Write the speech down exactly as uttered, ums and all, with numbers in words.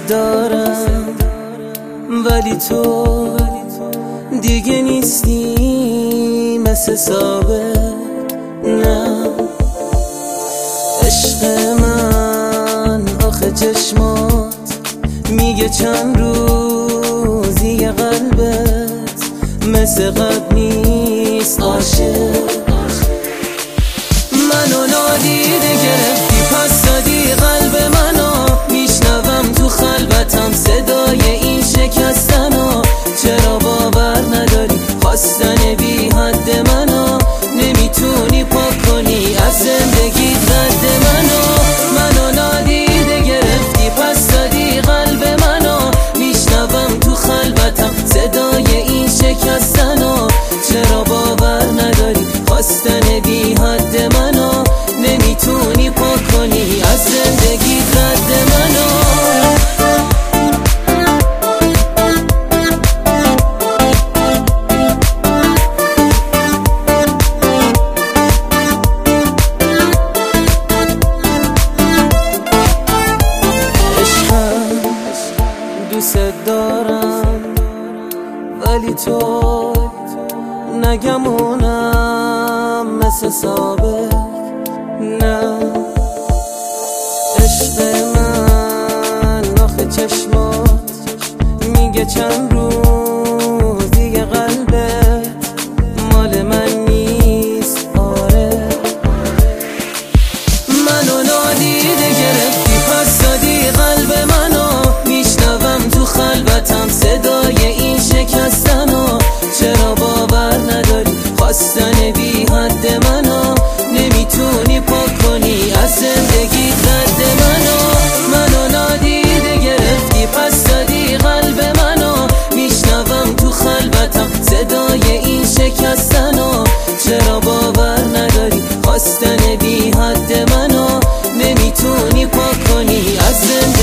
دارم، ولی تو دیگه نیستی مثل سابق. نه عشق من آخه چشمات میگه چند روزی قلبت مثل قبل نیست عاشق. منو نادیده گرفتی پس دادی قلب منو، میشنوم تو خلوتم صدای این شکستنو. چرا باور نداری خواستن بی حد منو، نمیتونی پاک کنی از زندگی رد منو. منو نادیده گرفتی پس دادی قلب منو، میشنوم تو خلوتم صدای این شکستنو. چرا باور نداری خواستن بی حد منو، نمیتونی پاک کنی از زندگی رد منو. دوست دارم ولی تو نگمونم مثل سابق. نه عشق من آخه چشمات میگه چند روز دیگه قلبت مال من نیست. آره منو نادیده گرفتی پس دادی قلب منو، میشنوم تو خلوتم صدای این شکستنو. چرا باور نداری خواستن بی حد منو، نمیتونی پاک کنی از زندگی رد منو. منو نادیده گرفتی پس دادی قلب منو، میشنوم تو خلوتم صدای این شکستنو. چرا باور نداری خواستن بی حد منو، نمیتونی پاک کنی از زندگی